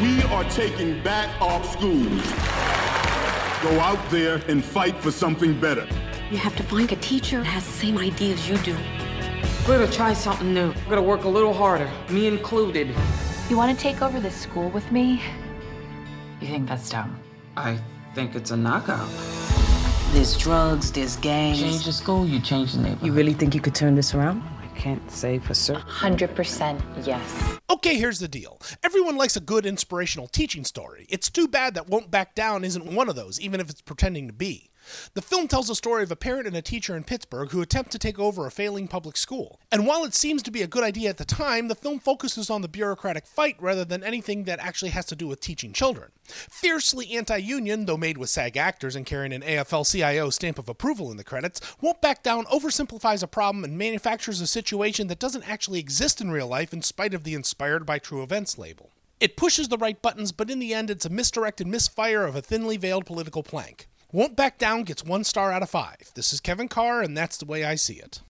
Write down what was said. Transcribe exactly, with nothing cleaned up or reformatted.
We are taking back our schools. Go out there and fight for something better. You have to find a teacher that has the same ideas you do. We're gonna try something new. We're gonna work a little harder, me included. You want to take over this school with me? You think that's dumb? I think it's a knockout. There's drugs, there's gangs. Change the school, you change the neighborhood. You really think you could turn this around? I can't say for certain. one hundred percent yes. Okay, here's the deal. Everyone likes a good inspirational teaching story. It's too bad that Won't Back Down isn't one of those, even if it's pretending to be. The film tells the story of a parent and a teacher in Pittsburgh who attempt to take over a failing public school. And while it seems to be a good idea at the time, the film focuses on the bureaucratic fight rather than anything that actually has to do with teaching children. Fiercely anti-union, though made with SAG actors and carrying an A F L C I O stamp of approval in the credits, Won't Back Down oversimplifies a problem and manufactures a situation that doesn't actually exist in real life in spite of the Inspired by True Events label. It pushes the right buttons, but in the end it's a misdirected misfire of a thinly veiled political plank. Won't Back Down gets one star out of five. This is Kevin Carr, and that's the way I see it.